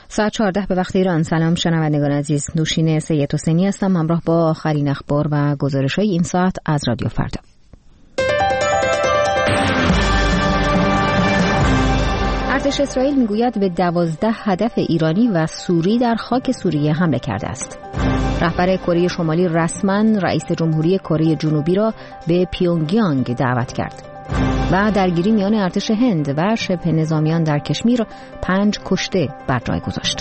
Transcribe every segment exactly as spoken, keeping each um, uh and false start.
ساعت چهارده به وقت ایران. سلام شنوندگان عزیز، نوشین سید حسینی هستم همراه با آخرین اخبار و گزارش‌های این ساعت از رادیو فردا. ارتش اسرائیل میگوید به دوازده هدف ایرانی و سوری در خاک سوریه حمله کرده است. رهبر کره شمالی رسما رئیس جمهوری کره جنوبی را به پیونگیانگ دعوت کرد. و درگیری میان ارتش هند و شبه نظامیان در کشمیر پنج کشته بر جای گذاشت.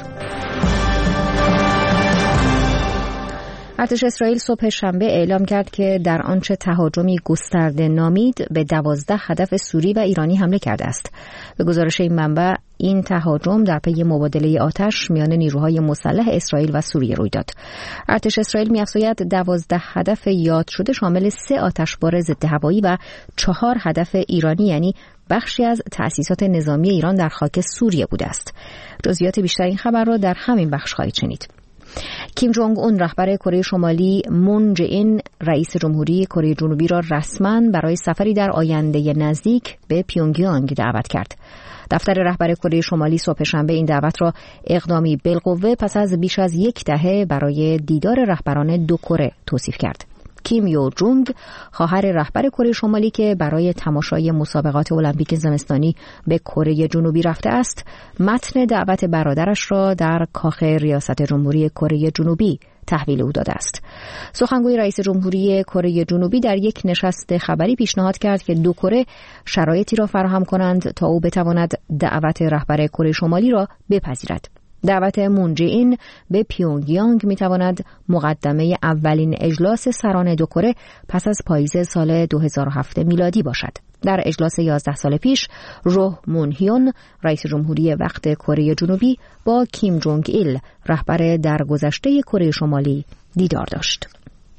ارتش اسرائیل صبح شنبه اعلام کرد که در آنچه تهاجمی گسترده نامید به دوازده هدف سوری و ایرانی حمله کرده است. به گزارش این منبع این تهاجم در پی مبادله آتش میان نیروهای مسلح اسرائیل و سوریه روی داد. ارتش اسرائیل می‌افزاید دوازده هدف یاد شده شامل سه آتشبار ضد هوایی و چهار هدف ایرانی، یعنی بخشی از تأسیسات نظامی ایران در خاک سوریه بوده است. جزئیات بیشتر این خبر را در همین بخش خواهید شنید. کیم جونگ اون رهبر کره شمالی مون جه این رئیس جمهوری کره جنوبی را رسما برای سفری در آینده نزدیک به پیونگیانگ دعوت کرد. دفتر رهبر کره شمالی صبح شنبه این دعوت را اقدامی بالقوه پس از بیش از یک دهه برای دیدار رهبران دو کره توصیف کرد. کیم یو جونگ خواهر رهبر کره شمالی که برای تماشای مسابقات المپیک زمستانی به کره جنوبی رفته است، متن دعوت برادرش را در کاخ ریاست جمهوری کره جنوبی تحویل او داده است. سخنگوی رئیس جمهوری کره جنوبی در یک نشست خبری پیشنهاد کرد که دو کره شرایطی را فراهم کنند تا او بتواند دعوت رهبر کره شمالی را بپذیرد. دعوت مون جه این به پیونگیانگ میتواند مقدمه اولین اجلاس سران دو کره پس از پاییز سال دو هزار و هفت میلادی باشد. در اجلاس یازده سال پیش، روح مون هیون رئیس جمهوری وقت کره جنوبی با کیم جونگ ایل رهبر درگذشته کره شمالی دیدار داشت.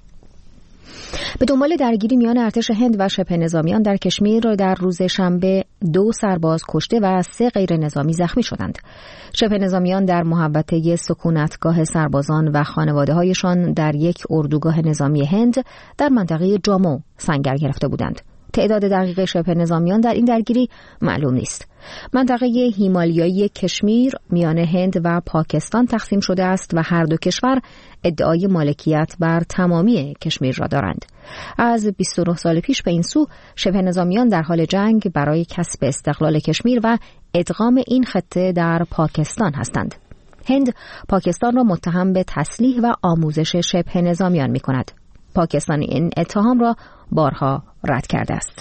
به دنبال درگیری میان ارتش هند و شبه نظامیان در کشمیر در روز شنبه دو سرباز کشته و سه غیر نظامی زخمی شدند. شبه نظامیان در محوطه سکونتگاه سربازان و خانواده‌هایشان در یک اردوگاه نظامی هند در منطقه جامو سنگر گرفته بودند. تعداد دقیق شبه نظامیان در این درگیری معلوم نیست. منطقه هیمالیایی کشمیر میان هند و پاکستان تقسیم شده است و هر دو کشور ادعای مالکیت بر تمامی کشمیر را دارند. از بیست و نه سال پیش به این سو شبه نظامیان در حال جنگ برای کسب استقلال کشمیر و ادغام این خطه در پاکستان هستند. هند پاکستان را متهم به تسلیح و آموزش شبه نظامیان می کند. پاکستان این اتهام را بارها رد کرده است.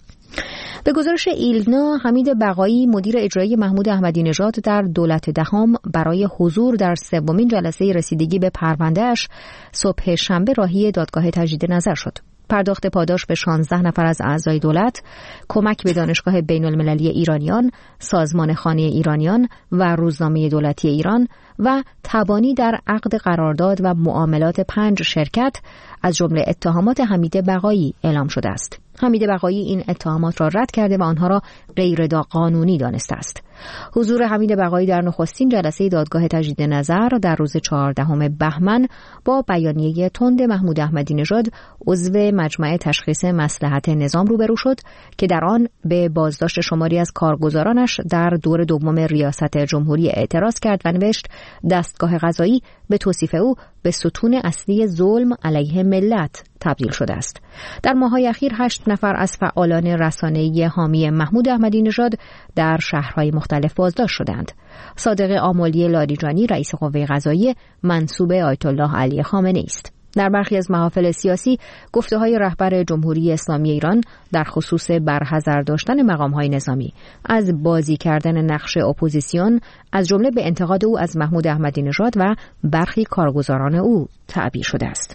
به گزارش ایلنا، حمید بقایی مدیر اجرایی محمود احمدی نژاد در دولت دهم برای حضور در سومین جلسه رسیدگی به پرونده‌اش صبح شنبه راهی دادگاه تجدید نظر شد. پرداخت پاداش به شانزده نفر از اعضای دولت، کمک به دانشگاه بین المللی ایرانیان، سازمان خانه ایرانیان و روزنامه دولتی ایران و تبانی در عقد قرارداد و معاملات پنج شرکت از جمله اتهامات حمید بقایی اعلام شده است. حمید بقایی این اتهامات را رد کرده و آنها را غیر قانونی دانسته است. حضور حمید بقایی در نخستین جلسه دادگاه تجدید نظر در روز چهاردهم بهمن با بیانیه تند محمود احمدی نژاد عضو مجمع تشخیص مصلحت نظام روبرو شد که در آن به بازداشت شماری از کارگزارانش در دور دوم ریاست جمهوری اعتراض کرد و نوشت دستگاه قضایی به توصیف او به ستون اصلی ظلم علیه ملت تبدیل شده است. در ماه‌های اخیر هشت نفر از فعالان رسانه‌ای حامی محمود احمدی نژاد در شهرهای مختلف بازداشت شدند. صادق آملی لاریجانی رئیس قوه قضاییه منسوب آیت الله علی خامنه‌ای است. در برخی از محافل سیاسی گفته‌های رهبر جمهوری اسلامی ایران در خصوص برحذر داشتن مقام‌های نظامی از بازی کردن نقش اپوزیسیون از جمله به انتقاد او از محمود احمدی نژاد و برخی کارگزاران او تعبیر شده است.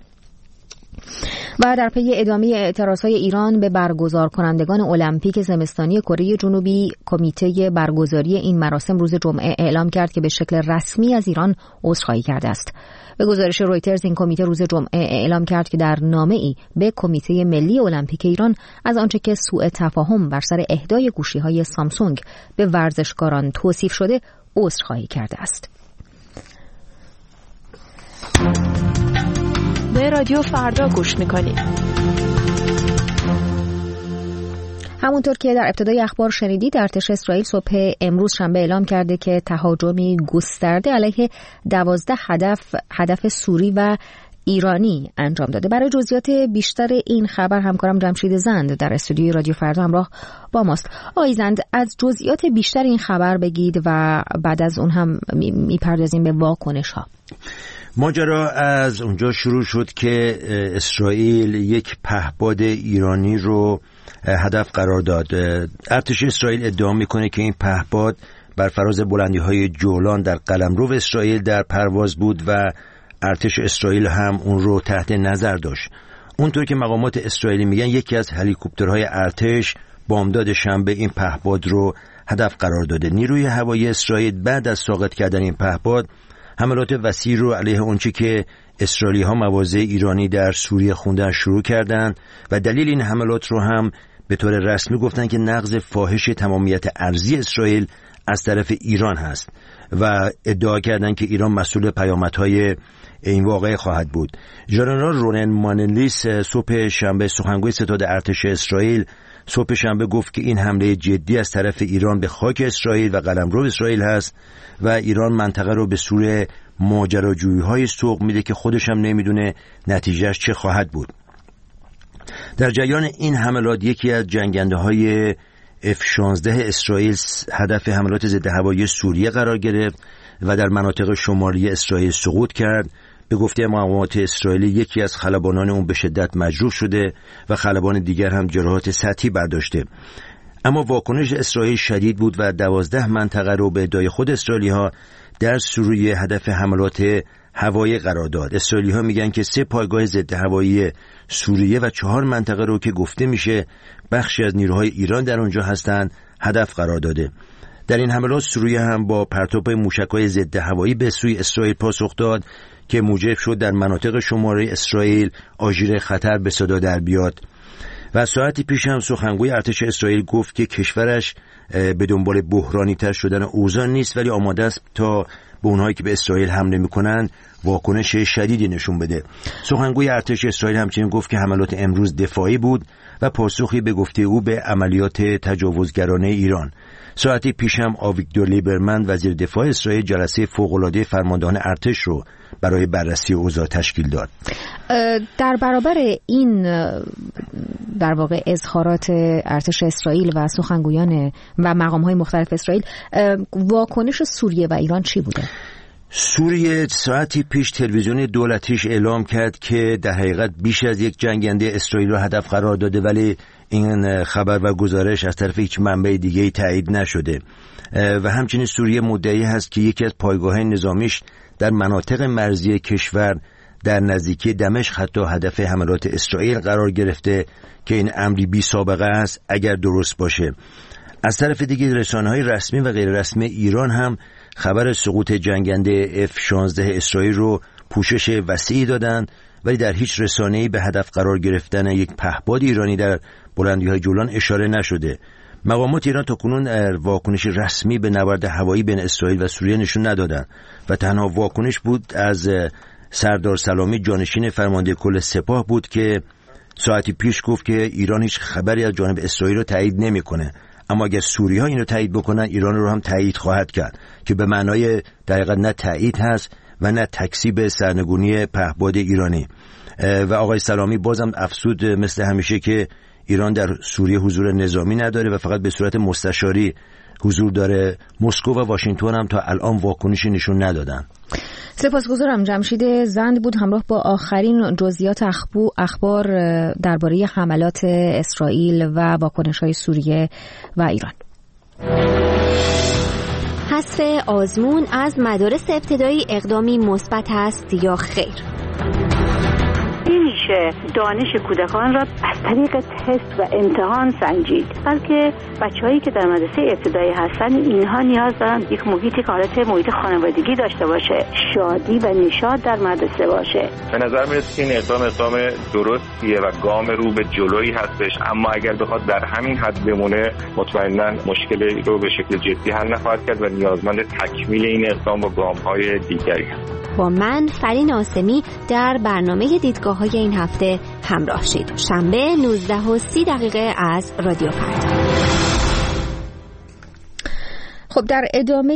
و در پی ادامه اعتراضهای ایران به برگزار کنندگان المپیک زمستانی کره جنوبی، کمیته برگزاری این مراسم روز جمعه اعلام کرد که به شکل رسمی از ایران عذرخواهی کرده است. به گزارش رویترز این کمیته روز جمعه اعلام کرد که در نامه‌ای به کمیته ملی المپیک ایران از آنچه که سوء تفاهم بر سر اهدای گوشی‌های سامسونگ به ورزشکاران توصیف شده عذرخواهی کرده است. به رادیو فردا گوش میکنید. همونطور که در ابتدای اخبار شنیدید، ارتش اسرائیل صبح امروز شنبه اعلام کرده که تهاجمی گسترده علیه دوازده هدف هدف سوری و ایرانی انجام داده. برای جزئیات بیشتر این خبر همکارم جمشید زند در استودیوی رادیو فردا همراه با ماست. آقای زند، از جزئیات بیشتر این خبر بگید و بعد از اون هم میپردازیم به واکنش ها. ماجرا از اونجا شروع شد که اسرائیل یک پهپاد ایرانی رو هدف قرار داد. ارتش اسرائیل ادعا میکنه که این پهپاد بر فراز بلندی‌های جولان در قلمرو اسرائیل در پرواز بود و ارتش اسرائیل هم اون رو تحت نظر داشت. اونطور که مقامات اسرائیلی میگن یکی از هلیکوپترهای ارتش بامداد شنبه این پهپاد رو هدف قرار داده. نیروی هوایی اسرائیل بعد از ساقط کردن این پهپاد حملات وسیع رو علیه اونچه که اسرائیلی‌ها مواضع ایرانی در سوریه خوندن شروع کردند و دلیل این حملات رو هم به طور رسمی گفتن که نقض فاحش تمامیت ارضی اسرائیل از طرف ایران هست و ادعا کردند که ایران مسئول پیامدهای این واقعه خواهد بود. ژنرال رونن مانلیس صبح شنبه سخنگوی ستاد ارتش اسرائیل صبح شنبه گفت که این حمله جدی از طرف ایران به خاک اسرائیل و قلمرو اسرائیل هست و ایران منطقه رو به سوی ماجراجویی‌های سوق میده که خودش هم نمیدونه نتیجهش چه خواهد بود. در جریان این حملات یکی از جنگنده‌های اف شانزده اسرائیل هدف حملات ضد هوایی سوریه قرار گرفت و در مناطق شمالی اسرائیل سقوط کرد. به گفته مقامات اسرائیلی یکی از خلبانان اون به شدت مجروح شده و خلبان دیگر هم جراحات سطحی برداشته. اما واکنش اسرائیل شدید بود و دوازده منطقه رو به ادعای خود اسرائیلی‌ها در سوریه هدف حملات هوایی قرار داد. اسرائیلی‌ها میگن که سه پایگاه ضد هوایی سوریه و چهار منطقه رو که گفته میشه بخشی از نیروهای ایران در اونجا هستند هدف قرار داده. در این حملات سوریه هم با پرتاب موشک‌های ضد هوایی به سوی اسرائیل پاسخ داد که موجب شد در مناطق شمالی اسرائیل آژیر خطر به صدا در بیاد. و ساعتی پیش هم سخنگوی ارتش اسرائیل گفت که کشورش به دنبال بحرانی تر شدن اوضاع نیست ولی آماده است تا به اونهایی که به اسرائیل حمله میکنن واکنش شدیدی نشون بده. سخنگوی ارتش اسرائیل همچنین گفت که حملات امروز دفاعی بود و پاسخی به گفته او به عملیات تجاوزگرانه ایران. ساعتی پیش هم آویگدور لیبرمن وزیر دفاع اسرائیل جلسه فوق‌العاده فرماندهان ارتش رو برای بررسی اوضاع تشکیل داد. در برابر این در واقع اظهارات ارتش اسرائیل و سخنگویان و مقام‌های مختلف اسرائیل، واکنش سوریه و ایران چی بوده؟ سوریه ساعتی پیش تلویزیون دولتیش اعلام کرد که در حقیقت بیش از یک جنگنده اسرائیل رو هدف قرار داده ولی این خبر و گزارش از طرف هیچ منبع دیگه‌ای تایید نشده. و همچنین سوریه مدعی هست که یکی از پایگاه‌های نظامیش در مناطق مرزی کشور در نزدیکی دمشق حتی هدف حملات اسرائیل قرار گرفته که این امری بی سابقه است اگر درست باشه. از طرف دیگه رسانه‌های رسمی و غیر رسمی ایران هم خبر سقوط جنگنده اف شانزده اسرائیل رو پوشش وسیعی دادن ولی در هیچ رسانه‌ای به هدف قرار گرفتن یک پهپاد ایرانی در بلندی‌های جولان اشاره نشده. مقامات ایران تاکنون واکنش رسمی به نبرد هوایی بین اسرائیل و سوریه نشون ندادن و تنها واکنش بود از سردار سلامی جانشین فرمانده کل سپاه بود که ساعتی پیش گفت که ایران هیچ خبری از جانب اسرائیل رو تایید نمی‌کنه، اما اگر سوری‌ها اینو تایید بکنن ایران رو هم تایید خواهد کرد که به معنای دقیقاً نه تایید هست و نه تکذیب سرنگونی پهپاد ایرانی. و آقای سلامی بازم افسود مثل همیشه که ایران در سوریه حضور نظامی نداره و فقط به صورت مستشاری حضور داره. مسکو و واشنگتن هم تا الان واکنشی نشون ندادن. سپاسگزارم. جمشید زند بود همراه با آخرین جزئیات اخبار درباره حملات اسرائیل و واکنش‌های سوریه و ایران. حذف آزمون از مدارس ابتدایی اقدامی مثبت است یا خیر؟ نمیشه دانش کودکان را از طریق تست و امتحان سنجید، بلکه بچه‌هایی که در مدرسه ابتدایی هستن اینها نیاز دارن یک محیطی که حالت محیط خانوادگی داشته باشه، شادی و نشاط در مدرسه باشه. به نظر میاد که این اقدام اقدام درستیه و گام رو به جلویی هستش، اما اگر بخواد در همین حد بمونه مطمئنا مشکلی رو به شکل جدی حل نخواهد کرد و نیازمند تکمیل این اقدام با گام‌های دیگری هست. با من فرین آسمی در برنامه دیدگاه‌های این هفته همراه شید. شنبه نوزده و سی دقیقه از رادیو فردا. خب در ادامه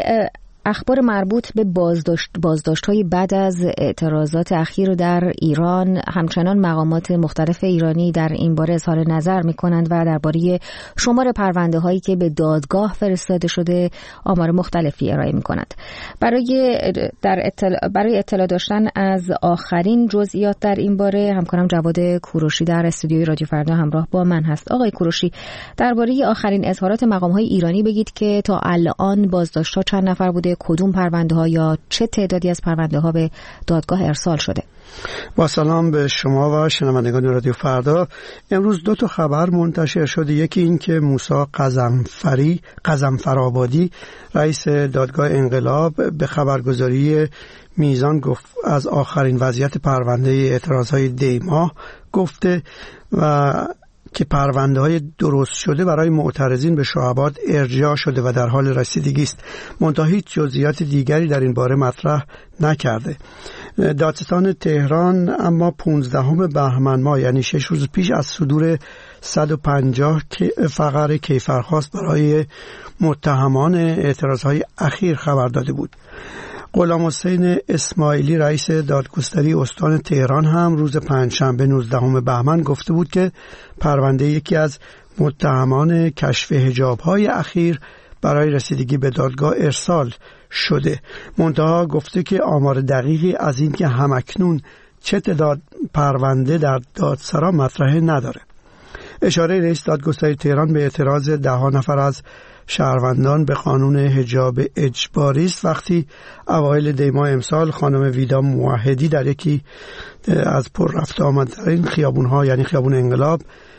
اخبار مربوط به بازداشت بازداشت‌های بعد از اعتراضات اخیر در ایران، همچنان مقامات مختلف ایرانی در این باره اظهار نظر می‌کنند و درباره شمار پرونده‌هایی که به دادگاه فرستاده شده آمار مختلفی ارائه می‌کنند. برای در اطلاع برای اطلاع داشتن از آخرین جزئیات در این باره، همکارم جواد کوروشی در استودیوی رادیو فردا همراه با من هست. آقای کوروشی، درباره آخرین اظهارات مقام‌های ایرانی بگید که تا الان بازداشت‌ها چند نفر بوده، کدوم پرونده ها یا چه تعدادی از پرونده ها به دادگاه ارسال شده؟ با سلام به شما و شنوندگان رادیو فردا. امروز دو تا خبر منتشر شده. یکی این که موسی قزنفری قزنفرآبادی رئیس دادگاه انقلاب به خبرگزاری میزان گفت از آخرین وضعیت پرونده اعتراضهای دیما گفته و که پرونده های درست شده برای معترضین به شعبات ارجاع شده و در حال رسیدگی است. منتها هیچ جزئیات دیگری در این باره مطرح نکرده. دادستان تهران اما پانزدهم بهمن ماه، یعنی شش روز پیش، از صدور صد و پنجاه فقره کیفرخواست برای متهمان اعتراضهای اخیر خبر داده بود. غلام حسین اسماعیلی رئیس دادگستری استان تهران هم روز پنجشنبه نوزدهم بهمن گفته بود که پرونده یکی از متهمان کشف حجاب‌های اخیر برای رسیدگی به دادگاه ارسال شده. منتها گفته که آمار دقیقی از این که همکنون چه تعداد پرونده در دادسرا مطرح نداره. اشاره رئیس دادگستری تهران به اعتراض ده ها نفر از شهروندان به قانون حجاب اجباری است وقتی اوایل دی ماه امسال خانم ویدا موحدی در یکی از پر رفت آمدترین خیابون‌ها، یعنی خیابون انقلاب،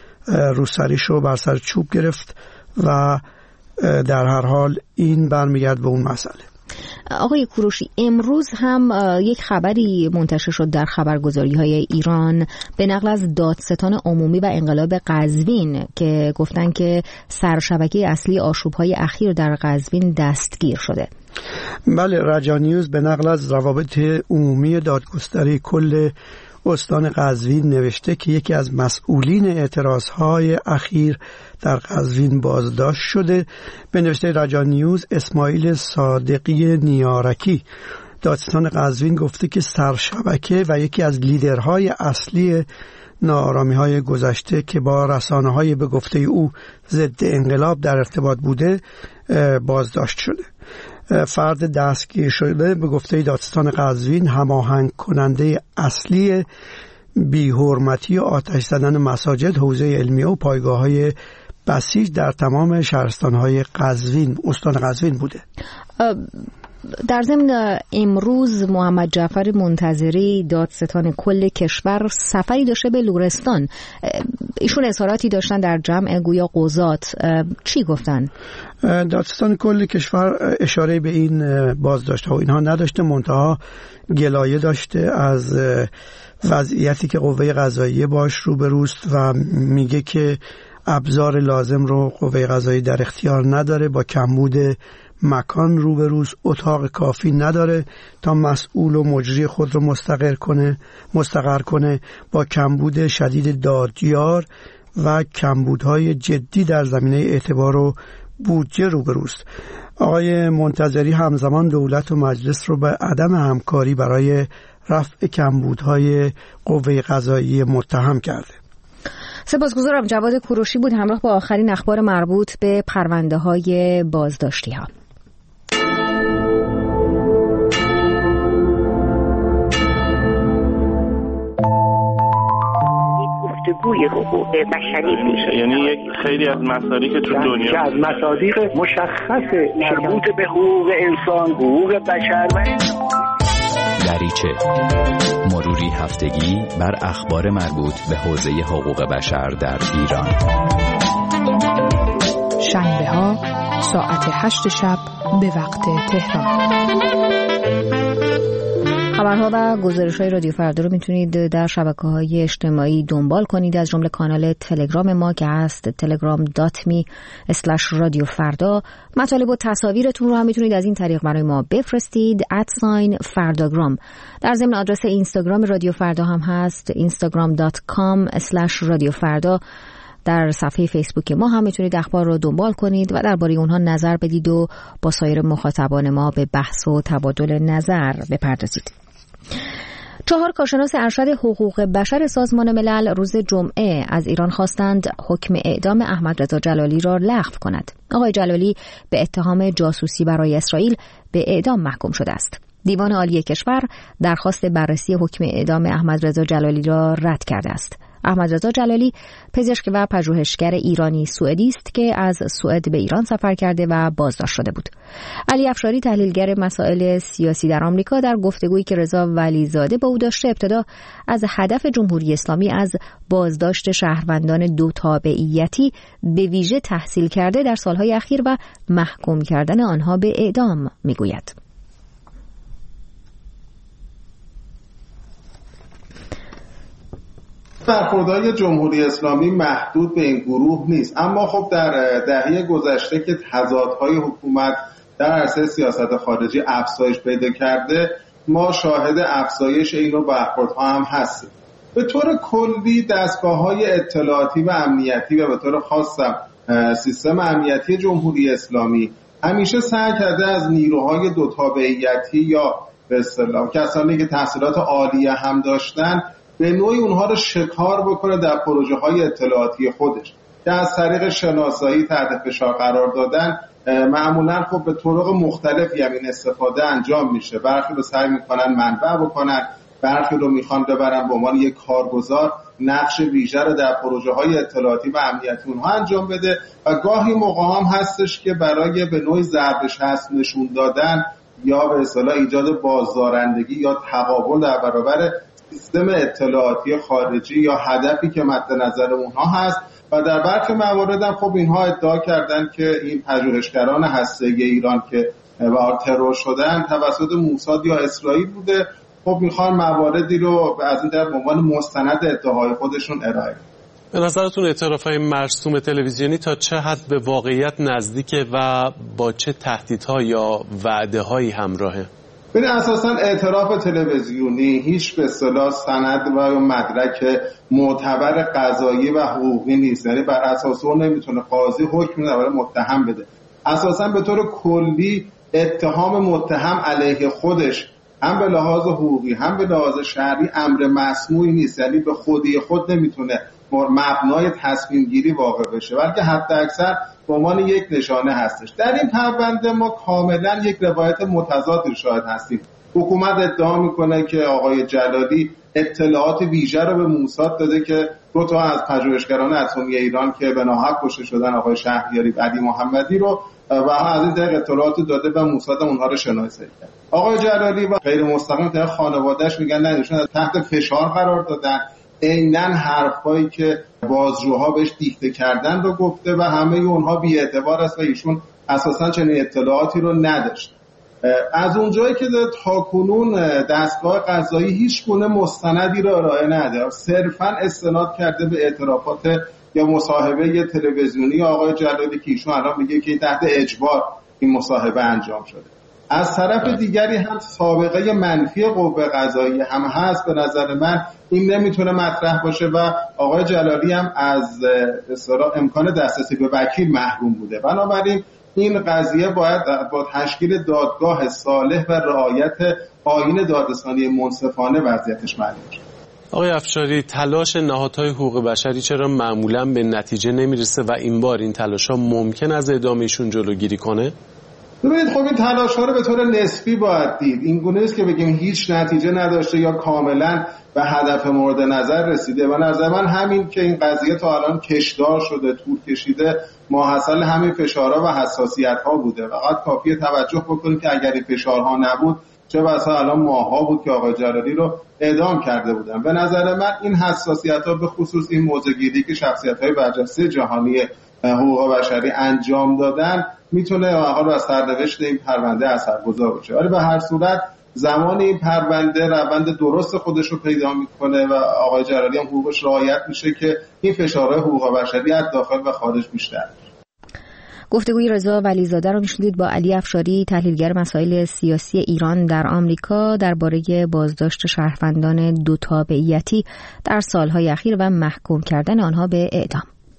روسریشو بر سر چوب گرفت و در هر حال این برمیگرد به اون مسئله. آقای کوروشی، امروز هم یک خبری منتشر شد در خبرگزاری‌های ایران به نقل از دادستان عمومی و انقلاب قزوین که گفتن که سرشبکه اصلی آشوب‌های اخیر در قزوین دستگیر شده. بله، رجا نیوز به نقل از روابط عمومی دادگستری کل استان قزوین نوشته که یکی از مسئولین اعتراضهای اخیر در قزوین بازداشت شده. به نوشته رجا نیوز، اسماعیل صادقی نیارکی دادستان قزوین گفته که سرشبکه و یکی از لیدرهای اصلی ناآرامی‌های گذشته که با رسانه‌های به گفته او ضد انقلاب در ارتباط بوده بازداشت شده. فرد دستگیر شده به گفته دادستان قزوین هماهنگ کننده اصلی بی‌حرمتی و آتش زدن مساجد، حوزه علمیه و پایگاه‌های بسیج در تمام شهرستان‌های قزوین استان قزوین بوده. در ضمن امروز محمد جعفر منتظری دادستان کل کشور سفری داشته به لرستان. ایشون اظهاراتی داشتن در جمع گویا قضات. چی گفتن؟ دادستان کل کشور اشاره به این بازداشت‌ها و اینها نداشته، منتها گلایه داشته از وضعیتی که قوه قضاییه باش روبروست و میگه که ابزار لازم رو قوه قضاییه در اختیار نداره، با کمبود مکان روبروست، اتاق کافی نداره تا مسئول و مجری خود رو مستقر کنه مستقر کنه با کمبود شدید دادیار و کمبودهای جدی در زمینه اعتبار و بودجه روبروست. آقای منتظری همزمان دولت و مجلس رو به عدم همکاری برای رفع کمبودهای قوه قضاییه متهم کرده. سپاسگزارم. جواد کوروشی بود همراه با آخرین اخبار مربوط به پرونده های بازداشتی ها. گفتگوی حقوق بشری میشه، یعنی یک خیلی از مصادیق که تو دنیا که از مصادیق مشخص مربوط به حقوق انسان، حقوق بشر و دریچه مروری هفتگی بر اخبار مربوط به حوزه حقوق بشر در ایران. شنبه ها ساعت هشت شب به وقت تهران. خبرها و گزارش‌های رادیو فردا رو میتونید در شبکه‌های اجتماعی دنبال کنید، از جمله کانال تلگرام ما که هست تلگرام دات می اسلش رادیو فردا. مطالب و تصاویرتون رو هم میتونید از این طریق برای ما بفرستید @ساین فرداگرام. در ضمن آدرس اینستاگرام رادیو فردا هم هست اینستاگرام دات کام اسلش رادیو فردا. در صفحه فیسبوک ما هم میتونید اخبار رو دنبال کنید و درباره اونها نظر بدید و با سایر مخاطبان ما به بحث و تبادل نظر بپردازید. چهار کارشناس ارشد حقوق بشر سازمان ملل روز جمعه از ایران خواستند حکم اعدام احمد رضا جلالی را لغو کند. آقای جلالی به اتهام جاسوسی برای اسرائیل به اعدام محکوم شده است. دیوان عالی کشور درخواست بررسی حکم اعدام احمد رضا جلالی را رد کرده است. احمد رضا جلالی پزشک و پژوهشگر ایرانی سوئدی است که از سوئد به ایران سفر کرده و بازداشت شده بود. علی افشاری تحلیلگر مسائل سیاسی در آمریکا در گفتگویی که رضا ولیزاده با او داشته ابتدا از هدف جمهوری اسلامی از بازداشت شهروندان دو تابعیتی به ویژه تحصیل کرده در سالهای اخیر و محکوم کردن آنها به اعدام میگوید. برخوردهای جمهوری اسلامی محدود به این گروه نیست، اما خب در دهه گذشته که تضادهای حکومت در عرصه سیاست خارجی افزایش پیدا کرده، ما شاهد افزایش این نوع برخوردها هم هستیم. به طور کلی دستگاه‌های اطلاعاتی و امنیتی و به طور خاص سیستم امنیتی جمهوری اسلامی همیشه سعی کرده از نیروهای دو تابعیتی یا به اصطلاح کسانی که تحصیلات عالیه هم داشتن به نوعی اونها رو شکار بکنه در پروژه های اطلاعاتی خودش که از طریق شناسایی تحت فشار قرار دادن معمولا خب به طرق مختلفی همین استفاده انجام میشه. برخی رو سعی میکنن منبع بکنن، برخی رو میخوان ببرن به عنوان یک کارگزار نقش ویژه رو در پروژه های اطلاعاتی و امنیتی اونها انجام بده و گاهی موقع هم هستش که برای به نوعی ضربش هست نشون دادن یا به اصطلاح ایجاد بازدارندگی یا تقابل در برابر سیستم اطلاعاتی خارجی یا هدفی که مد نظر اونها هست و در برخی موارد هم خب اینها ادعا کردن که این پژوهشگران هسته‌ای ایران که وارد ترور شدن توسط موساد یا اسرائیل بوده. خب میخوان مواردی رو از این طرف به عنوان مستند ادعاهای خودشون ارائه بدن. به نظرتون اعتراف‌های مرسوم تلویزیونی تا چه حد به واقعیت نزدیکه و با چه تهدیدها یا وعده‌هایی همراهه؟ ببین اساساً اعتراف تلویزیونی هیچ به اصطلاح سند و مدرک معتبر قضایی و حقوقی نیست، یعنی بر اساس اون نمیتونه قاضی حکم درباره متهم بده. اساساً به طور کلی اتهام متهم علیه خودش هم به لحاظ حقوقی هم به لحاظ شرعی امر مسموعی نیست، یعنی به خودی خود نمیتونه مبنای تصمیم گیری واقع بشه، بلکه حتی اکثر به عنوان یک نشانه هستش. در این پرونده ما کاملا یک روایت متضاد شاهد هستیم. حکومت ادعا میکنه که آقای جلالی اطلاعات ویژه رو به موساد داده که دو تا از پژوهشگران اتمی ایران که به ناحق کشته شدن آقای شهریاری و علی محمدی رو و از این طریق اطلاعات داده و موساد اونها رو شناسایی کرد. آقای جلالی و غیر مستقیم در خانواده‌اش میگن نه ایشون تحت فشار قرار دادن، عیناً حرفایی که بازجوها بهش دیکته کردن رو گفته و همه اونها بی‌اعتبار است و ایشون اساساً چنین اطلاعاتی رو نداشت. از اونجایی که تاکنون دستگاه قضایی هیچ گونه مستندی رو ارائه نده، صرفاً استناد کرده به اعترافات یا مصاحبه تلویزیونی آقای جلالی که ایشون الان میگه که تحت اجبار این مصاحبه انجام شده. از طرف دیگری هم سابقه منفی قوه قضاییه هم هست. به نظر من این نمیتونه مطرح باشه و آقای جلالی هم از اصطلاح امکان دسترسی به وکیل محروم بوده. بنابراین این قضیه باید با تشکیل دادگاه صالح و رعایت آیین دادرسانی منصفانه وضعیتش معلوم شه. آقای افشاری، تلاش نهادهای حقوق بشری چرا معمولا به نتیجه نمیرسه و این بار این تلاش‌ها ممکن از اعدامشون جلوگیری کنه؟ ببینید خب این تلاش‌ها رو به طور نسبی باید دید. این گونه است که بگیم هیچ نتیجه نداشته یا کاملا به هدف مورد نظر رسیده. و نظر من همین که این قضیه تا الان کشدار شده، طول کشیده، ماحصل همین فشارها و حساسیت‌ها بوده. فقط کافیه توجه بکنید که اگر این فشارها نبود چه بسا الان ماها بود که آقای جلالی رو اعدام کرده بودن. به نظر من این حساسیت‌ها به خصوص این موضع‌گیری که شخصیت‌های برجسته جهانی حقوق بشری انجام دادن میتونه حالا از سرنوشت این پرونده اثرگذار باشه. ولی به هر صورت زمانی این پرونده روند درست خودش رو پیدا میکنه و آقای جلالی هم حقوقش رعایت میشه که این فشارهای حقوق بشری از داخل و خارج بیشتر. گفتگوی رضا ولیزاده رو میشنیدید با علی افشاری، تحلیلگر مسائل سیاسی ایران در آمریکا، درباره بازداشت شهروندان دو تابعیتی در سالهای اخیر و محکوم کردن آنها به اعدام.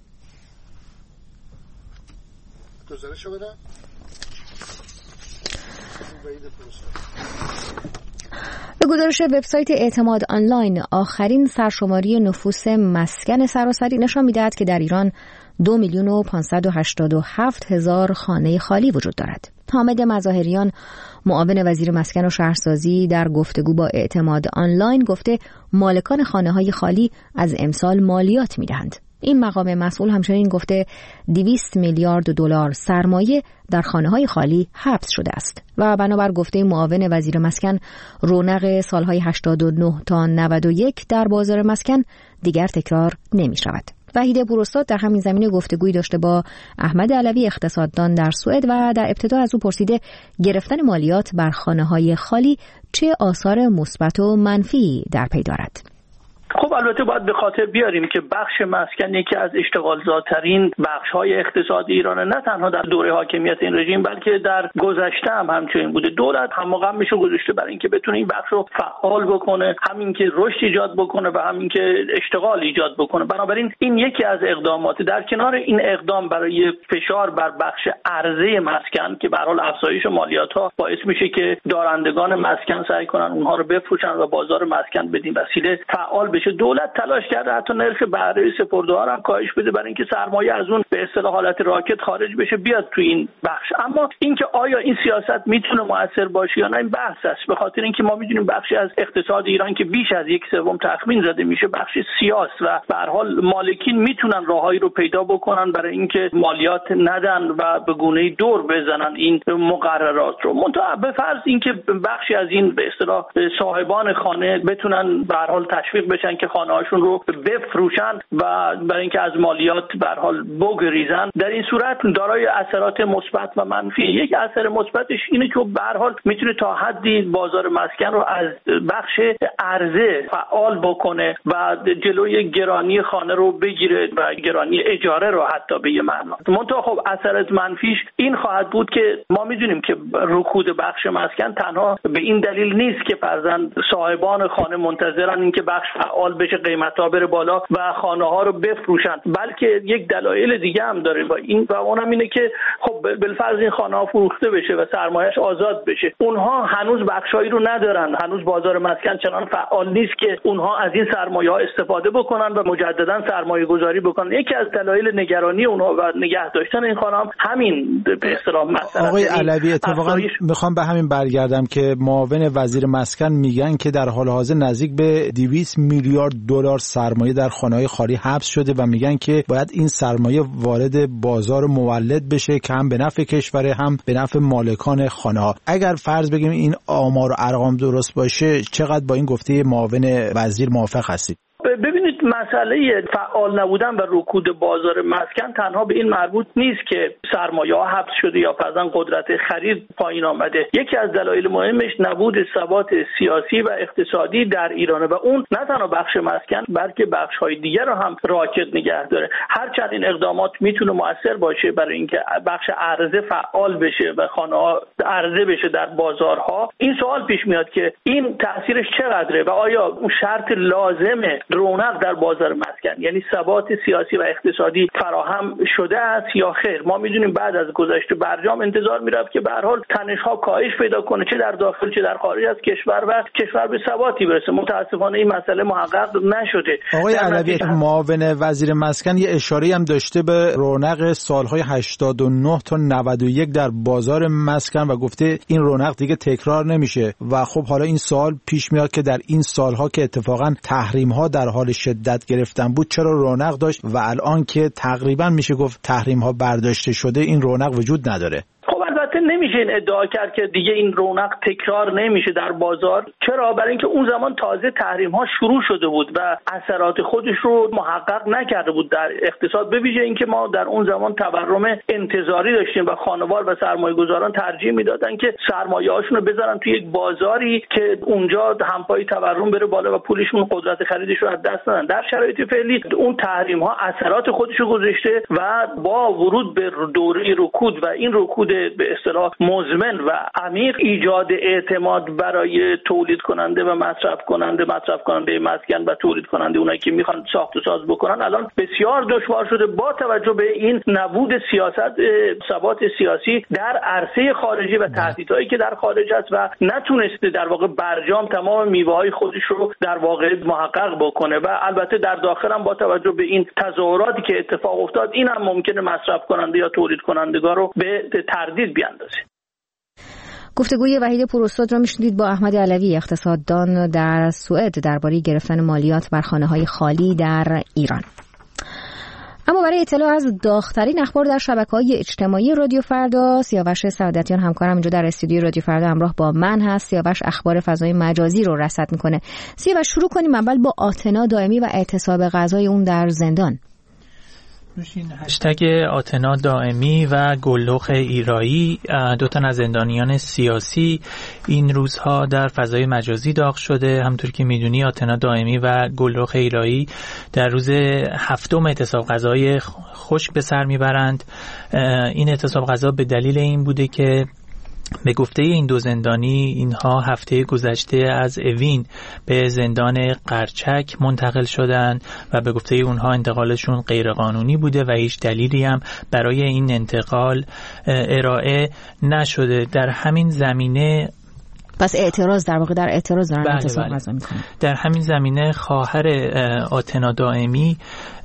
به گزارش وبسایت اعتماد آنلاین، آخرین سرشماری نفوس مسکن سراسری نشان می‌دهد که در ایران دو میلیون و پانصد و هشتاد و هفت هزار خانه خالی وجود دارد. حامد مظاهریان، معاون وزیر مسکن و شهرسازی، در گفتگو با اعتماد آنلاین گفته مالکان خانه‌های خالی از امسال مالیات می‌دهند. این مقام مسئول همچنین گفته دویست میلیارد دلار سرمایه در خانه‌های خالی حبس شده است و بنابر گفته معاون وزیر مسکن رونق سالهای هشتاد و نه تا نود و یک در بازار مسکن دیگر تکرار نمی‌شود. وحید پوراستاد در همین زمینه گفتگویی داشته با احمد علوی، اقتصاددان در سوئد، و در ابتدا از او پرسیده گرفتن مالیات بر خانه‌های خالی چه آثار مثبت و منفی در پی دارد. خب البته باید به خاطر بیاریم که بخش مسکن یکی از اشتغالزاترین بخش‌های اقتصاد ایران، نه تنها در دوره حاکمیت این رژیم بلکه در گذشته هم همچنین بوده. دولت هماغمش رو گذاشته برای اینکه بتونه این بخش رو فعال بکنه، همین که رشد ایجاد بکنه و همین که اشتغال ایجاد بکنه. بنابراین این یکی از اقدامات. در کنار این اقدام برای فشار بر بخش عرضه مسکن که به هر حال افزایش مالیات‌ها باعث میشه که دارندگان مسکن سعی کنن اونها رو بفروشن و بازار مسکن بدین وسیله فعال بشه، دولت تلاش کرده حتی نرخ بهره سپرده‌ها هم کاهش بده برای اینکه سرمایه از اون به اصطلاح حالت راکت خارج بشه بیاد تو این بخش. اما اینکه آیا این سیاست میتونه مؤثر باشه یا نه این بحث است، به خاطر اینکه ما میدونیم بخشی از اقتصاد ایران که بیش از یک سوم تخمین زده میشه بخش سیاس و به هر حال مالکین میتونن راههایی رو پیدا بکنن برای اینکه مالیات ندن و به گونه‌ای دور بزنن این مقررات رو. منتها به فرض اینکه بخشی از این به اصطلاح صاحبان خانه بتونن به هر حال تشویق بشن که خانه‌هاشون رو بفروشن و برای اینکه از مالیات به هر حال بگریزن، در این صورت دارای اثرات مثبت و منفی. یک اثر مثبتش اینه که به هر حال میتونه تا حدی بازار مسکن رو از بخش عرضه فعال بکنه و جلوی گرانی خانه رو بگیره و گرانی اجاره رو حتی به یه معنا. منتها خب اثرات منفیش این خواهد بود که ما میدونیم که رکود بخش مسکن تنها به این دلیل نیست که فرضاً صاحبان خانه منتظرن اینکه بخش فعال بشه، قیمت‌ها بره بالا و خانه‌ها رو بفروشن، بلکه یک دلایل دیگه هم داره و این و اونم اینه که خب بالفرض این خانه‌ها فروخته بشه و سرمایه‌اش آزاد بشه، اونها هنوز بخشایی رو ندارن، هنوز بازار مسکن چنان فعال نیست که اونها از این سرمایه‌ها استفاده بکنن و مجددا سرمایه‌گذاری بکنن. یکی از دلایل نگرانی اونها و نگه داشتن این خانه‌ها همین به اصطلاح مسئله. آقای علوی، اتفاقا میخوام به همین برگردم که معاون وزیر مسکن میگن که در حال حاضر نزدیک به دویست میلیارد دلار سرمایه در خانه‌های خالی حبس شده و میگن که باید این سرمایه وارد بازار مولد بشه که هم به نفع کشور هم به نفع مالکان خانه‌ها. اگر فرض بگیم این آمار و ارقام درست باشه، چقدر با این گفته معاون وزیر موافق هستید؟ ببینید مسئله فعال نبودن و رکود بازار مسکن تنها به این مربوط نیست که سرمایه‌ها حبس شده یا فرضاً قدرت خرید پایین آمده. یکی از دلایل مهمش نبود ثبات سیاسی و اقتصادی در ایرانه و اون نه تنها بخش مسکن بلکه بخش‌های دیگر رو هم راکد نگه داره. هرچند این اقدامات میتونه مؤثر باشه برای اینکه بخش عرضه فعال بشه و خانه‌ها عرضه بشه در بازارها، این سوال پیش میاد که این تاثیرش چقدره و آیا اون شرط لازمه رونق در بازار مسکن یعنی ثبات سیاسی و اقتصادی فراهم شده است یا خیر؟ ما میدونیم بعد از گذشت برجام انتظار میرفت که به هر حال تنش‌ها کاهش پیدا کنه چه در داخل چه در خارج از کشور و کشور به ثباتی برسه. متاسفانه این مسئله محقق نشده. آقای علوی، معاون وزیر مسکن یه اشاره‌ای هم داشته به رونق سالهای هشتاد و نه تا نود و یک در بازار مسکن و گفته این رونق دیگه تکرار نمیشه و خب حالا این سوال پیش میاد که در این سالها که اتفاقا تحریم‌ها در حال شدت گرفتن بود چرا رونق داشت و الان که تقریبا میشه گفت تحریم ها برداشته شده این رونق وجود نداره؟ خب البته نمیشه این ادعا کرد که دیگه این رونق تکرار نمیشه در بازار. چرا؟ برای اینکه اون زمان تازه تحریم ها شروع شده بود و اثرات خودش رو محقق نکرده بود در اقتصاد، به ویژه اینکه ما در اون زمان تورم انتظاری داشتیم و خانوار و سرمایه‌گذاران ترجیح میدادن که سرمایه‌هاشون رو بذارن توی یک بازاری که اونجا همپای تورم بره بالا و پولشون قدرت خریدش رو از دست ندن. در شرایط فعلی اون تحریم ها اثرات خودش رو گذاشته و با ورود به دوره رکود و این رکود به اصطلاح مزمن و عمیق ایجاد اعتماد برای تولید کننده و مصرف کننده مصرف کننده مسکن و تولید کننده اونایی که میخوان ساخت و ساز بکنن الان بسیار دشوار شده با توجه به این نبود سیاست ثبات سیاسی در عرصه خارجی و تهدیدهایی که در خارج است و نتونسته در واقع برجام تمام میوه‌های خودش رو در واقع محقق بکنه و البته در داخل هم با توجه به این تظاهراتی که اتفاق افتاد این هم ممکنه مصرف کننده یا تولید کنندگان رو به تردید بیاندازه. گفتگوی وحید پوراستاد را میشنید با احمد علوی اقتصاددان در سوئد درباره گرفتن مالیات بر خانه‌های خالی در ایران. اما برای اطلاع از داغ‌ترین اخبار در شبکه‌های اجتماعی رادیو فردا، سیاوش سعادتیان همکارم اینجا در استودیو رادیو فردا همراه با من هست. سیاوش اخبار فضای مجازی رو رصد میکنه. سیاوش شروع کنیم اول با آتنا دائمی و اعتصاب غذای اون در زندان. نوشین هشتگ آتنا دائمی و گلدخ ایرایی، دو تن از زندانیان سیاسی این روزها در فضای مجازی داغ شده. همونطور که میدونی آتنا دائمی و گلدخ ایرایی در روز هفتم اعتصاب غذای خشک به سر میبرند. این اعتصاب غذا به دلیل این بوده که به گفته این دو زندانی اینها هفته گذشته از اوین به زندان قرچک منتقل شدند و به گفته اونها انتقالشون غیرقانونی بوده و هیچ دلیلی هم برای این انتقال ارائه نشده. در همین زمینه پس اعتراض در واقع در اعتراض دارن اعتصاب غذا میکنن. در همین زمینه خواهر آتنا دائمی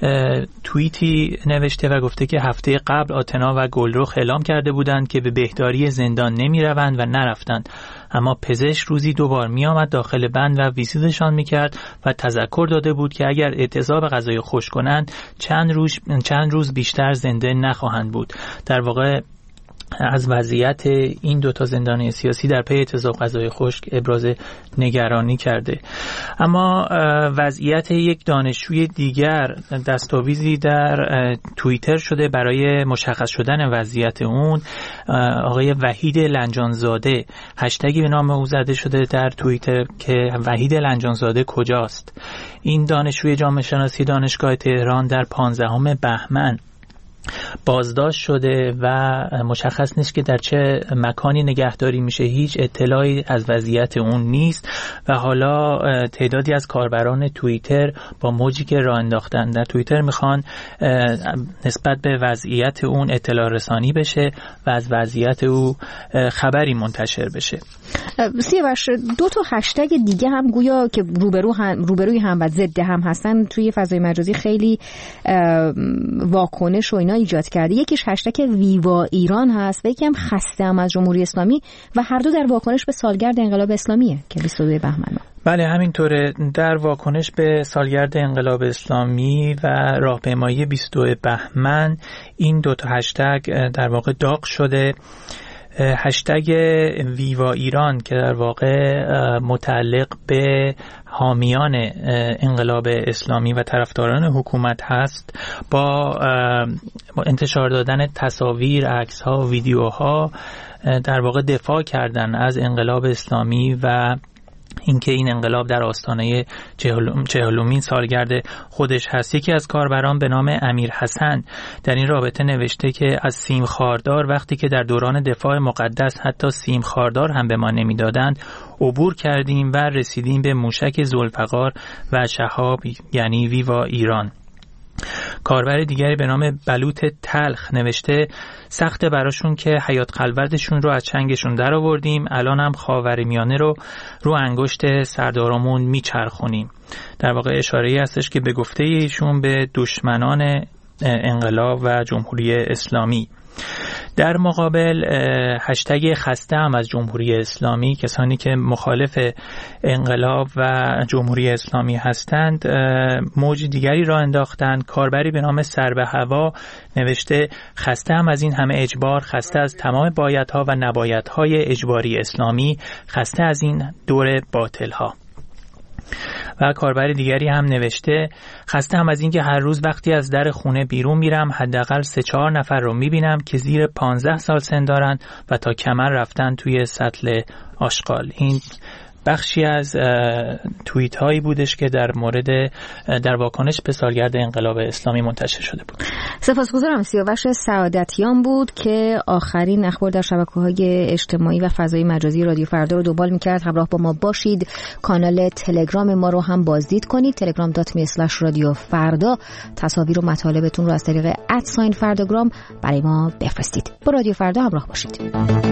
توییتی نوشته و گفته که هفته قبل آتنا و گلرخ اعلام کرده بودند که به بهداری زندان نمی روند و نرفتند، اما پزشک روزی دوبار می آمد داخل بند و ویزیتشان می کرد و تذکر داده بود که اگر اعتصاب غذای خشک کنند چند روز چند روز بیشتر زنده نخواهند بود. در واقع از وضعیت این دوتا زندانی سیاسی در پی اعتصاب غذای خشک ابراز نگرانی کرده. اما وضعیت یک دانشجوی دیگر دستاویزی در توییتر شده برای مشخص شدن وضعیت اون. آقای وحید لنجانزاده، هشتگی به نام او زده شده در توییتر که وحید لنجانزاده کجاست. این دانشجوی جامعه شناسی دانشگاه تهران در پانزدهم بهمن بازداشت شده و مشخص نیست که در چه مکانی نگهداری میشه. هیچ اطلاعی از وضعیت اون نیست و حالا تعدادی از کاربران توییتر با موجی که راه انداختن در توییتر میخوان نسبت به وضعیت اون اطلاع رسانی بشه و از وضعیت او خبری منتشر بشه. سیاوش، دو تا هشتگ دیگه هم گویا که روبرو هم روبروی هم و ضد هم هستن توی فضای مجازی خیلی واکنش و اینا ایجاد کرده. یکیش هشتگ ویوا ایران هست و یکی هم خسته‌ام از جمهوری اسلامی و هر دو در واکنش به سالگرد انقلاب اسلامیه که بیست و دو بهمن. بله همینطوره. در واکنش به سالگرد انقلاب اسلامی و راهپیمایی بیست و دو بهمن این دو تا هشتگ در واقع داغ شده. هشتگ ویوا ایران که در واقع متعلق به حامیان انقلاب اسلامی و طرفداران حکومت هست، با انتشار دادن تصاویر، عکس‌ها، ویدیوها در واقع دفاع کردن از انقلاب اسلامی و اینکه این انقلاب در آستانه چهلمین سالگرد خودش هست. یکی از کاربران به نام امیر حسن در این رابطه نوشته که از سیم خاردار وقتی که در دوران دفاع مقدس حتی سیم خاردار هم به ما نمیدادند عبور کردیم و رسیدیم به موشک ذوالفقار و شهاب یعنی ویوا ایران. کاربر دیگری به نام بلوط تلخ نوشته سخته براشون که حیات خلوتشون رو از چنگشون در آوردیم، الان هم خاورمیانه رو رو انگشت سردارامون میچرخونیم. در واقع اشاره‌ای هستش که به گفته ایشون به دشمنان انقلاب و جمهوری اسلامی. در مقابل هشتگ خسته هم از جمهوری اسلامی، کسانی که مخالف انقلاب و جمهوری اسلامی هستند موج دیگری را انداختند. کاربری به نام سر به هوا نوشته خسته هم از این همه اجبار، خسته از تمام بایدها و نبایدهای اجباری اسلامی، خسته از این دور باطلها. و کاربر دیگری هم نوشته خسته هم از این که هر روز وقتی از در خونه بیرون میرم حداقل سه چهار نفر رو میبینم که زیر پانزده سال سن دارن و تا کمر رفتن توی سطل آشغال. این بخشی از توییت هایی بودش که در مورد در واکنش به سالگرد انقلاب اسلامی منتشر شده بود. سپاسگزارم. سیاوش سعادتیان بود که آخرین اخبار در شبکه‌های اجتماعی و فضای مجازی رادیو فردا رو دنبال می‌کرد. همراه با ما باشید. کانال تلگرام ما رو هم بازدید کنید. تلگرام دات می اسلش رادیو فردا. تصاویر و مطالبتون رو از طریق ات ساین فرداگرام برای ما بفرستید. با رادیو فردا همراه باشید.